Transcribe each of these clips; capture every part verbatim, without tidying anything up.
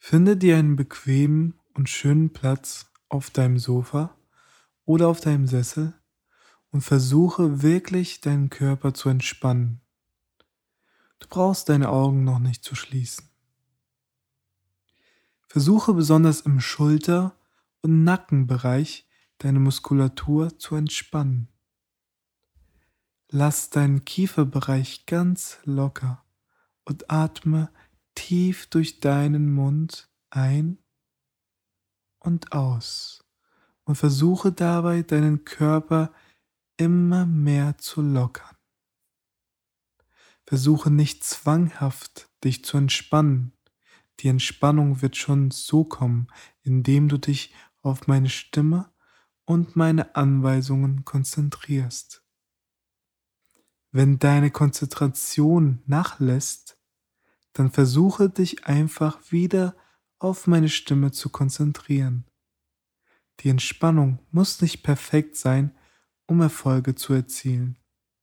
Finde dir einen bequemen und schönen Platz auf deinem Sofa oder auf deinem Sessel und versuche wirklich deinen Körper zu entspannen. Du brauchst deine Augen noch nicht zu schließen. Versuche besonders im Schulter- und Nackenbereich deine Muskulatur zu entspannen. Lass deinen Kieferbereich ganz locker und atme tief durch deinen Mund ein und aus. Und versuche dabei deinen Körper immer mehr zu lockern. Versuche nicht zwanghaft dich zu entspannen. Die Entspannung wird schon so kommen, indem du dich auf meine Stimme und meine Anweisungen konzentrierst. Wenn deine Konzentration nachlässt, dann versuche dich einfach wieder auf meine Stimme zu konzentrieren. Die Entspannung muss nicht perfekt sein, um Erfolge zu erzielen.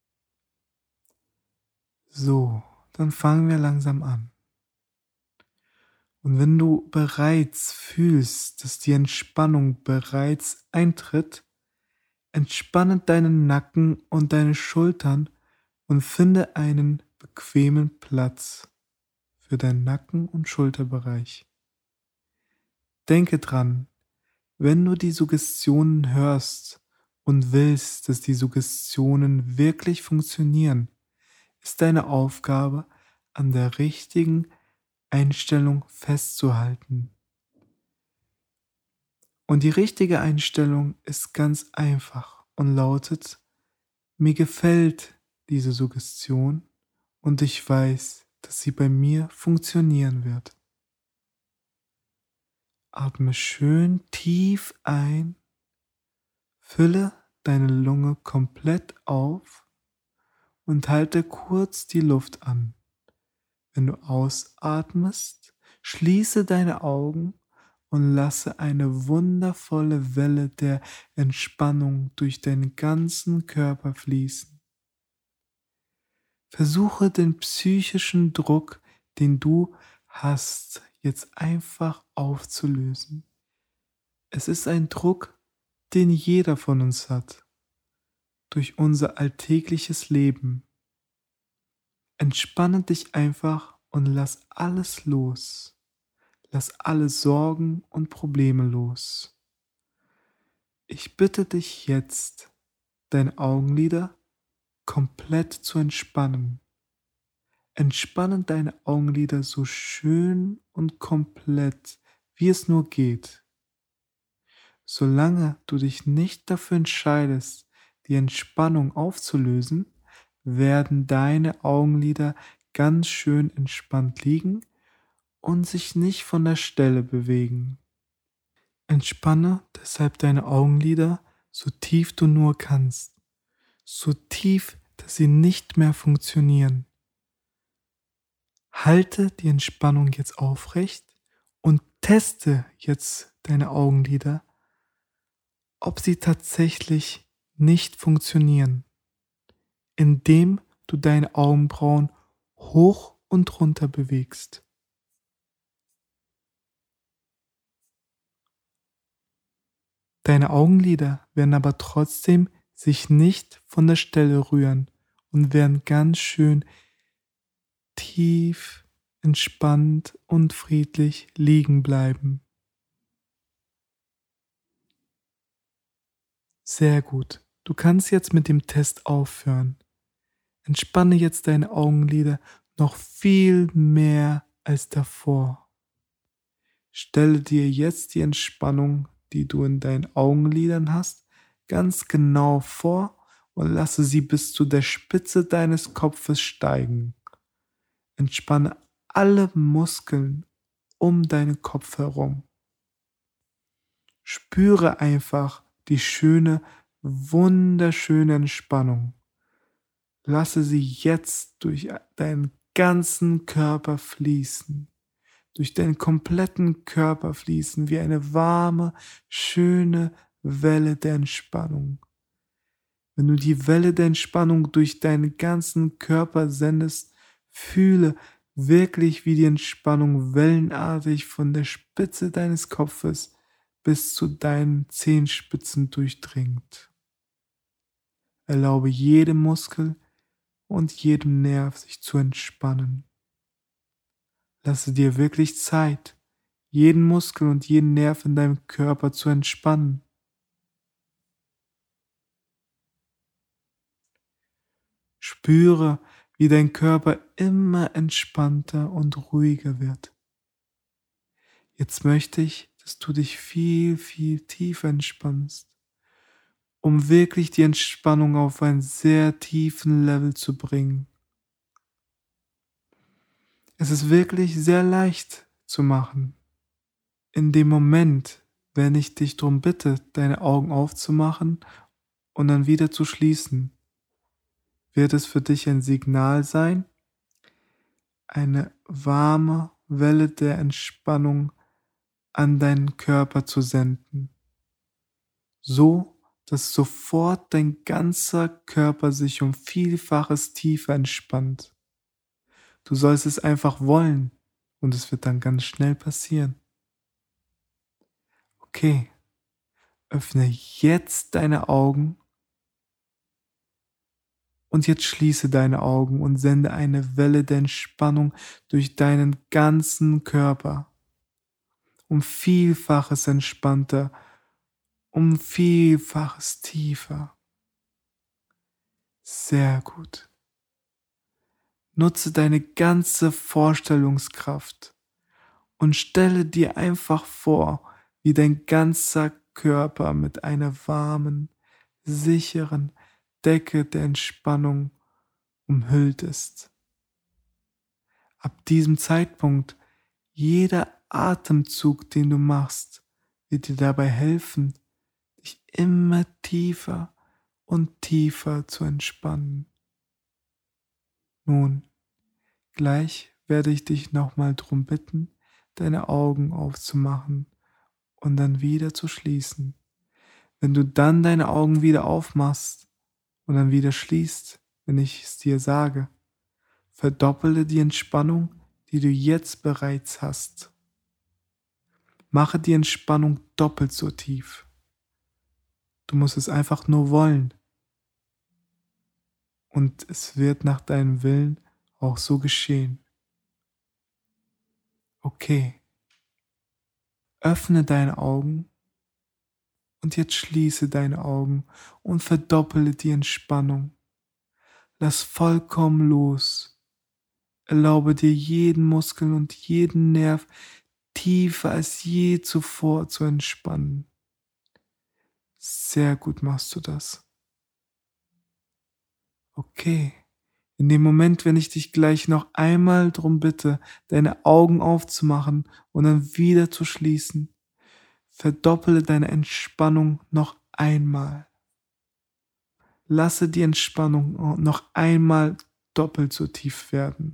So, dann fangen wir langsam an. Und wenn du bereits fühlst, dass die Entspannung bereits eintritt, entspanne deinen Nacken und deine Schultern und finde einen bequemen Platz für deinen Nacken- und Schulterbereich. Denke dran, wenn du die Suggestionen hörst und willst, dass die Suggestionen wirklich funktionieren, ist deine Aufgabe, an der richtigen Einstellung festzuhalten. Und die richtige Einstellung ist ganz einfach und lautet: Mir gefällt diese Suggestion und ich weiß, dass sie bei mir funktionieren wird. Atme schön tief ein, fülle deine Lunge komplett auf und halte kurz die Luft an. Wenn du ausatmest, schließe deine Augen und lasse eine wundervolle Welle der Entspannung durch deinen ganzen Körper fließen. Versuche den psychischen Druck, den du hast, jetzt einfach aufzulösen. Es ist ein Druck, den jeder von uns hat, durch unser alltägliches Leben. Entspanne dich einfach und lass alles los. Lass alle Sorgen und Probleme los. Ich bitte dich jetzt, deine Augenlider komplett zu entspannen. Entspanne deine Augenlider so schön und komplett, wie es nur geht. Solange du dich nicht dafür entscheidest, die Entspannung aufzulösen, werden deine Augenlider ganz schön entspannt liegen und sich nicht von der Stelle bewegen. Entspanne deshalb deine Augenlider so tief du nur kannst, so tief, dass sie nicht mehr funktionieren. Halte die Entspannung jetzt aufrecht und teste jetzt deine Augenlider, ob sie tatsächlich nicht funktionieren, indem du deine Augenbrauen hoch und runter bewegst. Deine Augenlider werden aber trotzdem sich nicht von der Stelle rühren und werden ganz schön tief, entspannt und friedlich liegen bleiben. Sehr gut. Du kannst jetzt mit dem Test aufhören. Entspanne jetzt deine Augenlider noch viel mehr als davor. Stelle dir jetzt die Entspannung, die du in deinen Augenlidern hast, ganz genau vor und lasse sie bis zu der Spitze deines Kopfes steigen. Entspanne alle Muskeln um deinen Kopf herum. Spüre einfach die schöne, wunderschöne Entspannung. Lasse sie jetzt durch deinen ganzen Körper fließen, durch deinen kompletten Körper fließen, wie eine warme, schöne Welle der Entspannung. Wenn du die Welle der Entspannung durch deinen ganzen Körper sendest, fühle, wirklich wie die Entspannung wellenartig von der Spitze deines Kopfes bis zu deinen Zehenspitzen durchdringt. Erlaube jedem Muskel und jedem Nerv sich zu entspannen. Lasse dir wirklich Zeit, jeden Muskel und jeden Nerv in deinem Körper zu entspannen. Spüre, wie dein Körper immer entspannter und ruhiger wird. Jetzt möchte ich, dass du dich viel, viel tiefer entspannst, um wirklich die Entspannung auf einen sehr tiefen Level zu bringen. Es ist wirklich sehr leicht zu machen. In dem Moment, wenn ich dich darum bitte, deine Augen aufzumachen und dann wieder zu schließen, wird es für dich ein Signal sein, eine warme Welle der Entspannung an deinen Körper zu senden, so dass sofort dein ganzer Körper sich um Vielfaches tiefer entspannt. Du sollst es einfach wollen und es wird dann ganz schnell passieren. Okay, öffne jetzt deine Augen und jetzt schließe deine Augen und sende eine Welle der Entspannung durch deinen ganzen Körper. Um Vielfaches entspannter, um Vielfaches tiefer. Sehr gut. Nutze deine ganze Vorstellungskraft und stelle dir einfach vor, wie dein ganzer Körper mit einer warmen, sicheren Decke der Entspannung umhüllt ist. Ab diesem Zeitpunkt, jeder Atemzug, den du machst, wird dir dabei helfen, dich immer tiefer und tiefer zu entspannen. Nun, gleich werde ich dich nochmal darum bitten, deine Augen aufzumachen und dann wieder zu schließen. Wenn du dann deine Augen wieder aufmachst und dann wieder schließt, wenn ich es dir sage, verdoppele die Entspannung, die du jetzt bereits hast. Mache die Entspannung doppelt so tief. Du musst es einfach nur wollen. Und es wird nach deinem Willen auch so geschehen. Okay. Öffne deine Augen und jetzt schließe deine Augen und verdoppele die Entspannung. Lass vollkommen los. Erlaube dir jeden Muskel und jeden Nerv tiefer als je zuvor zu entspannen. Sehr gut machst du das. Okay. In dem Moment, wenn ich dich gleich noch einmal darum bitte, deine Augen aufzumachen und dann wieder zu schließen, verdoppele deine Entspannung noch einmal. Lasse die Entspannung noch einmal doppelt so tief werden.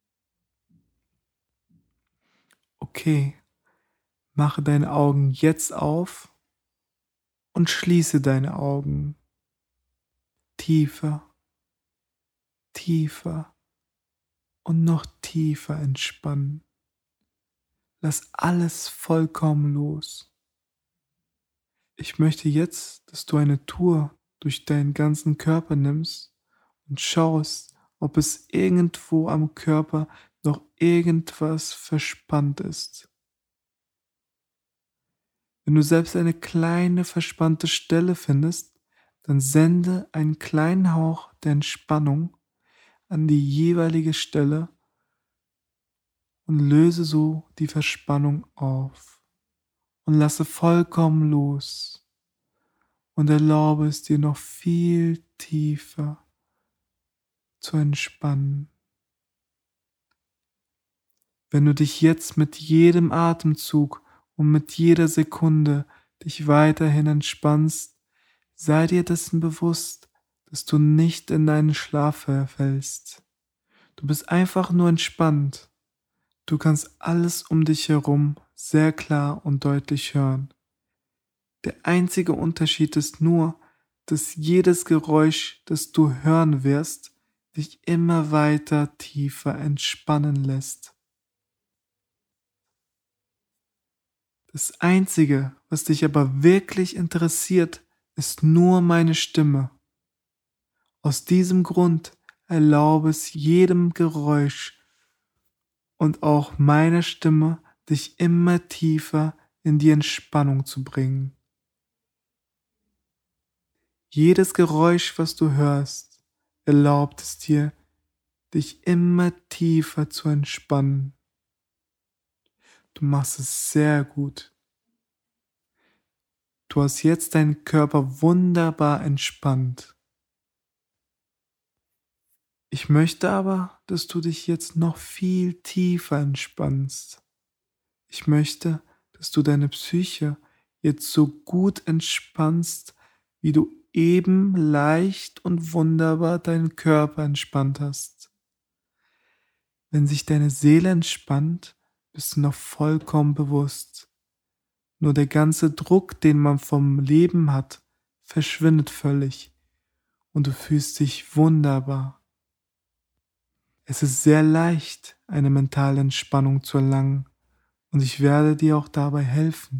Okay, mache deine Augen jetzt auf und schließe deine Augen. Tiefer, tiefer und noch tiefer entspannen. Lass alles vollkommen los. Ich möchte jetzt, dass du eine Tour durch deinen ganzen Körper nimmst und schaust, ob es irgendwo am Körper noch irgendwas verspannt ist. Wenn du selbst eine kleine verspannte Stelle findest, dann sende einen kleinen Hauch der Entspannung an die jeweilige Stelle und löse so die Verspannung auf und lasse vollkommen los und erlaube es dir noch viel tiefer zu entspannen. Wenn du dich jetzt mit jedem Atemzug und mit jeder Sekunde dich weiterhin entspannst, sei dir dessen bewusst, dass du nicht in deinen Schlaf verfällst. Du bist einfach nur entspannt. Du kannst alles um dich herum sehr klar und deutlich hören. Der einzige Unterschied ist nur, dass jedes Geräusch, das du hören wirst, dich immer weiter tiefer entspannen lässt. Das Einzige, was dich aber wirklich interessiert, ist nur meine Stimme. Aus diesem Grund erlaube es jedem Geräusch und auch meiner Stimme, dich immer tiefer in die Entspannung zu bringen. Jedes Geräusch, was du hörst, erlaubt es dir, dich immer tiefer zu entspannen. Du machst es sehr gut. Du hast jetzt deinen Körper wunderbar entspannt. Ich möchte aber, dass du dich jetzt noch viel tiefer entspannst. Ich möchte, dass du deine Psyche jetzt so gut entspannst, wie du eben leicht und wunderbar deinen Körper entspannt hast. Wenn sich deine Seele entspannt, bist du noch vollkommen bewusst. Nur der ganze Druck, den man vom Leben hat, verschwindet völlig und du fühlst dich wunderbar. Es ist sehr leicht, eine mentale Entspannung zu erlangen und ich werde dir auch dabei helfen.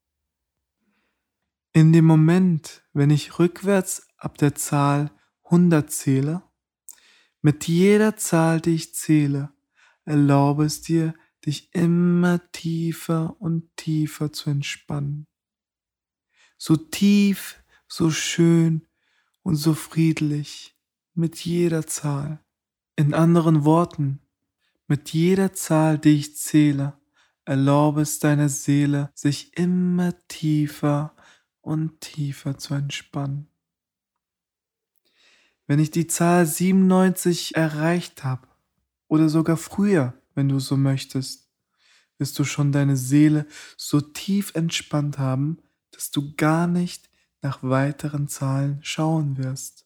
In dem Moment, wenn ich rückwärts ab der Zahl hundert zähle, mit jeder Zahl, die ich zähle, erlaube es dir, dich immer tiefer und tiefer zu entspannen. So tief, so schön und so friedlich mit jeder Zahl. In anderen Worten, mit jeder Zahl, die ich zähle, erlaube es deiner Seele, sich immer tiefer und tiefer zu entspannen. Wenn ich die Zahl siebenundneunzig erreicht habe, oder sogar früher, wenn du so möchtest, wirst du schon deine Seele so tief entspannt haben, dass du gar nicht nach weiteren Zahlen schauen wirst.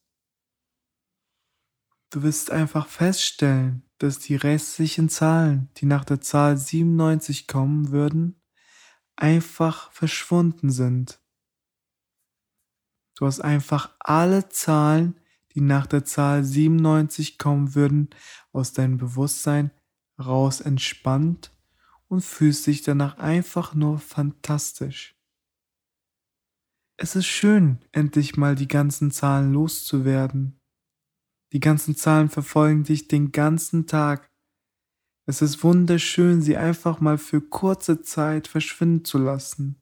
Du wirst einfach feststellen, dass die restlichen Zahlen, die nach der Zahl siebenundneunzig kommen würden, einfach verschwunden sind. Du hast einfach alle Zahlen, die nach der Zahl siebenundneunzig kommen würden, aus deinem Bewusstsein raus entspannt und fühlst dich danach einfach nur fantastisch. Es ist schön, endlich mal die ganzen Zahlen loszuwerden. Die ganzen Zahlen verfolgen dich den ganzen Tag. Es ist wunderschön, sie einfach mal für kurze Zeit verschwinden zu lassen.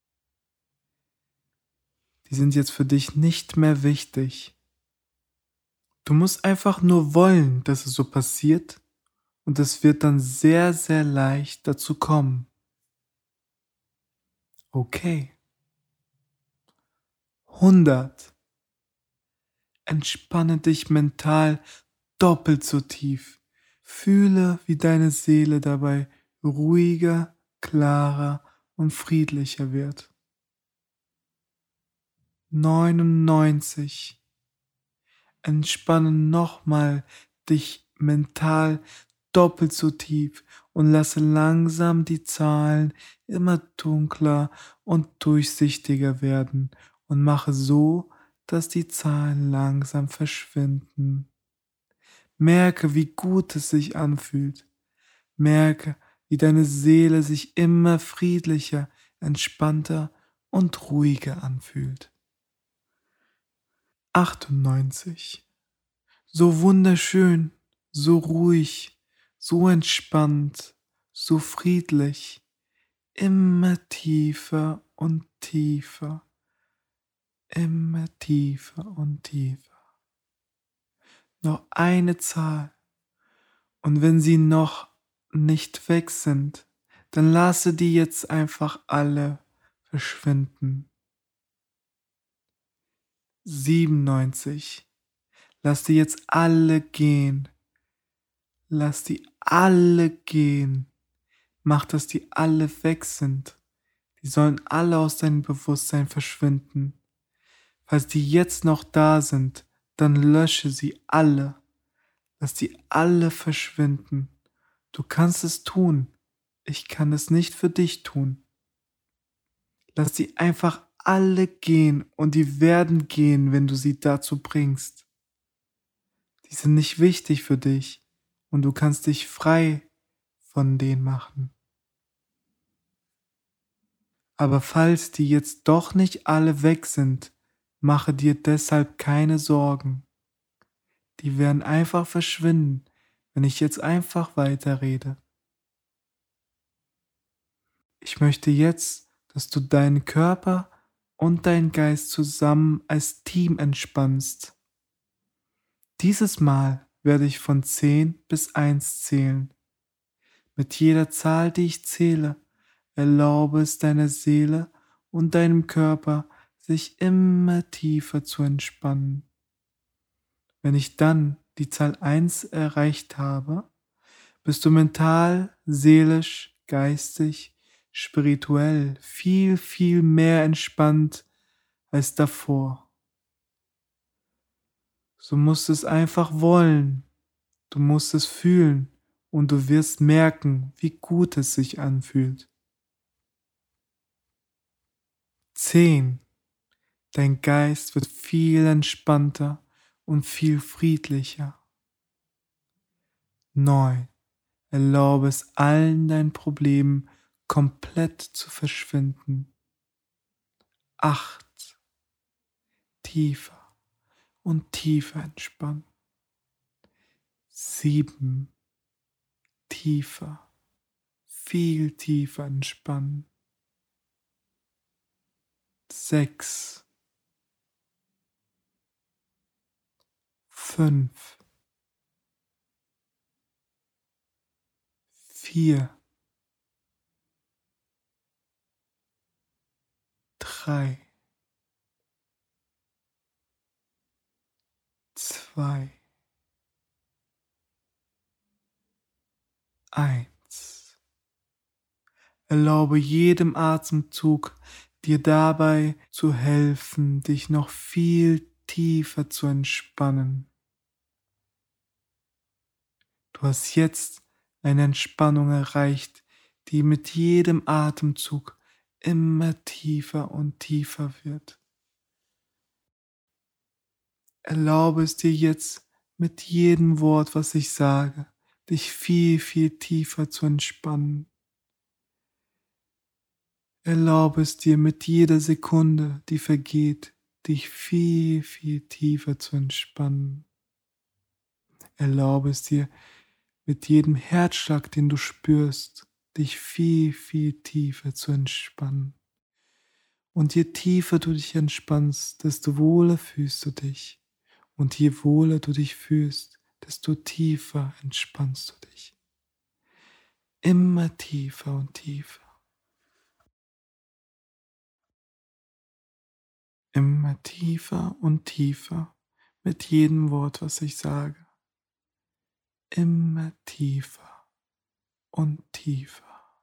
Die sind jetzt für dich nicht mehr wichtig. Du musst einfach nur wollen, dass es so passiert, und es wird dann sehr, sehr leicht dazu kommen. Okay. hundert. Entspanne dich mental doppelt so tief. Fühle, wie deine Seele dabei ruhiger, klarer und friedlicher wird. neunundneunzig. Entspanne nochmal dich mental doppelt so tief und lasse langsam die Zahlen immer dunkler und durchsichtiger werden und mache so, dass die Zahlen langsam verschwinden. Merke, wie gut es sich anfühlt. Merke, wie deine Seele sich immer friedlicher, entspannter und ruhiger anfühlt. achtundneunzig. So wunderschön, so ruhig, so entspannt, so friedlich, immer tiefer und tiefer, immer tiefer und tiefer. Noch eine Zahl, und wenn sie noch nicht weg sind, dann lasse die jetzt einfach alle verschwinden. siebenundneunzig. Lass die jetzt alle gehen. Lass die alle gehen. Mach, dass die alle weg sind. Die sollen alle aus deinem Bewusstsein verschwinden. Falls die jetzt noch da sind, dann lösche sie alle. Lass die alle verschwinden. Du kannst es tun. Ich kann es nicht für dich tun. Lass die einfach alle gehen, und die werden gehen, wenn du sie dazu bringst. Die sind nicht wichtig für dich und du kannst dich frei von denen machen. Aber falls die jetzt doch nicht alle weg sind, mache dir deshalb keine Sorgen. Die werden einfach verschwinden, wenn ich jetzt einfach weiterrede. Ich möchte jetzt, dass du deinen Körper und deinen Geist zusammen als Team entspannst. Dieses Mal werde ich von zehn bis eins zählen. Mit jeder Zahl, die ich zähle, erlaube es deiner Seele und deinem Körper, sich immer tiefer zu entspannen. Wenn ich dann die Zahl eins erreicht habe, bist du mental, seelisch, geistig, spirituell viel, viel mehr entspannt als davor. Du musst es einfach wollen, du musst es fühlen und du wirst merken, wie gut es sich anfühlt. Zehn. Dein Geist wird viel entspannter und viel friedlicher. Neun. Erlaube es allen deinen Problemen komplett zu verschwinden. Acht. Tiefer und tiefer entspannen. Sieben. Tiefer, viel tiefer entspannen. Sechs. Fünf. Vier. Drei. Zwei. Eins. Erlaube jedem Atemzug, dir dabei zu helfen, dich noch viel tiefer zu entspannen. Du hast jetzt eine Entspannung erreicht, die mit jedem Atemzug immer tiefer und tiefer wird. Erlaube es dir jetzt mit jedem Wort, was ich sage, dich viel, viel tiefer zu entspannen. Erlaube es dir mit jeder Sekunde, die vergeht, dich viel, viel tiefer zu entspannen. Erlaube es dir mit jedem Herzschlag, den du spürst, dich viel, viel tiefer zu entspannen. Und je tiefer du dich entspannst, desto wohler fühlst du dich. Und je wohler du dich fühlst, desto tiefer entspannst du dich. Immer tiefer und tiefer. Immer tiefer und tiefer mit jedem Wort, was ich sage. Immer tiefer und tiefer.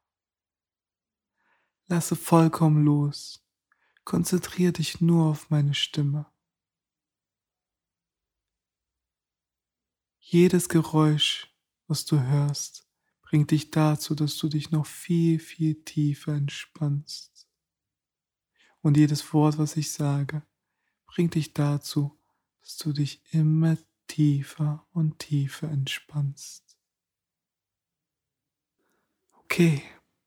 Lasse vollkommen los. Konzentriere dich nur auf meine Stimme. Jedes Geräusch, was du hörst, bringt dich dazu, dass du dich noch viel, viel tiefer entspannst. Und jedes Wort, was ich sage, bringt dich dazu, dass du dich immer tiefer und tiefer entspannst. Okay.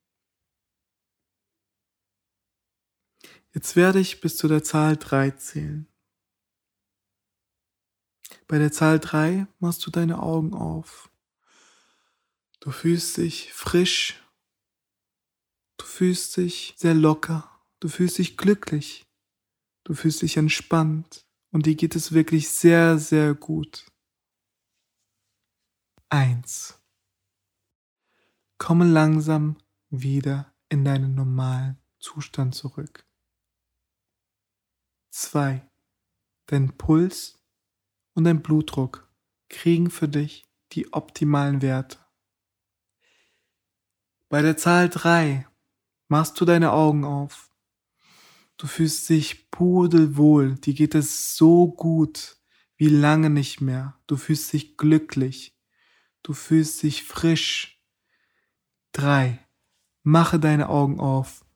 Jetzt werde ich bis zu der Zahl drei zählen. Bei der Zahl drei machst du deine Augen auf. Du fühlst dich frisch. Du fühlst dich sehr locker. Du fühlst dich glücklich. Du fühlst dich entspannt. Und dir geht es wirklich sehr, sehr gut. Eins. Komme langsam wieder in deinen normalen Zustand zurück. Zwei. Dein Puls und dein Blutdruck kriegen für dich die optimalen Werte. Bei der Zahl drei machst du deine Augen auf. Du fühlst dich pudelwohl, dir geht es so gut wie lange nicht mehr. Du fühlst dich glücklich, du fühlst dich frisch. Drei. Mache deine Augen auf